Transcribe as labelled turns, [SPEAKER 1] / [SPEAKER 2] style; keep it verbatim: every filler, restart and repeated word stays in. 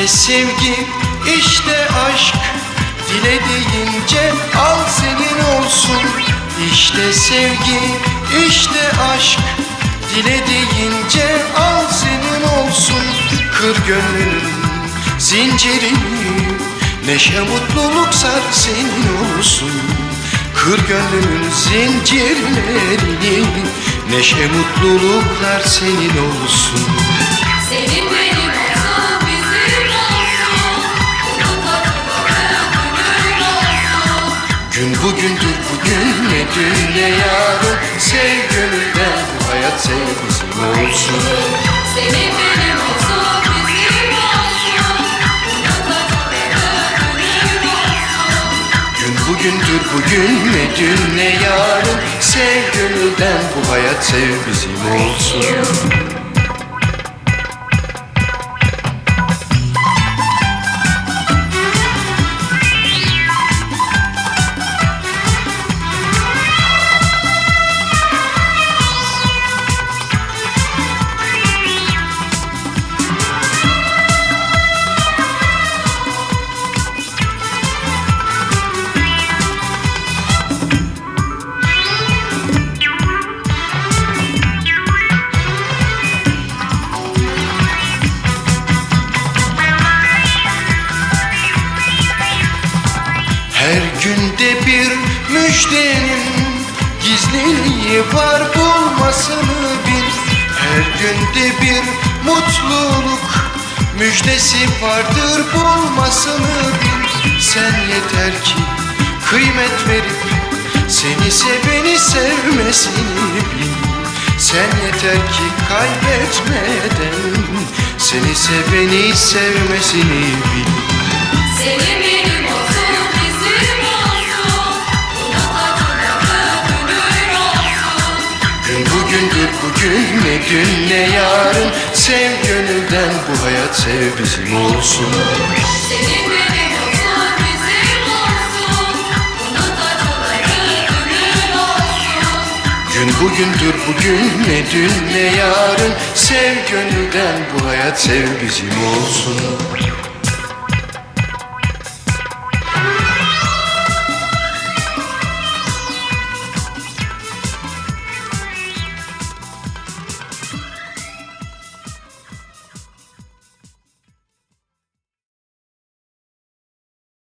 [SPEAKER 1] İşte sevgi, işte aşk, dile deyince al senin olsun. İşte sevgi, işte aşk, dile deyince al senin olsun. Kır gönlünün zincirini, neşe mutluluk sar senin olsun. Kır gönlünün zincirlerini, neşe mutluluklar senin olsun.
[SPEAKER 2] Senin benim olsun, bizim olsun.
[SPEAKER 1] Gün bugündür bugün, ne dün ne yarın. Sev gönülden, bu hayat sev bizim olsun.
[SPEAKER 2] Senin benim olsun, bizim olsun.
[SPEAKER 1] Gün bugündür bugün, ne dün ne yarın. Sev gönülden, bu hayat sev bizim olsun. Her günde bir müjdenin gizliliği var, bulmasını bil. Her günde bir mutluluk müjdesi vardır, bulmasını bil. Sen yeter ki kıymet verip seni seveni sevmesini bil. Sen yeter ki kaybetmeden seni seveni sevmesini bil.
[SPEAKER 2] Senin benim olsun, bizim olsun.
[SPEAKER 1] Gün bugündür bugün, ne dün ne yarın. Sev gönülden, bu hayat sev bizim olsun.
[SPEAKER 2] Senin benim olsun, bizim olsun.
[SPEAKER 1] Gün bugündür bugün, ne dün ne yarın. Sev gönülden, bu hayat sev bizim olsun.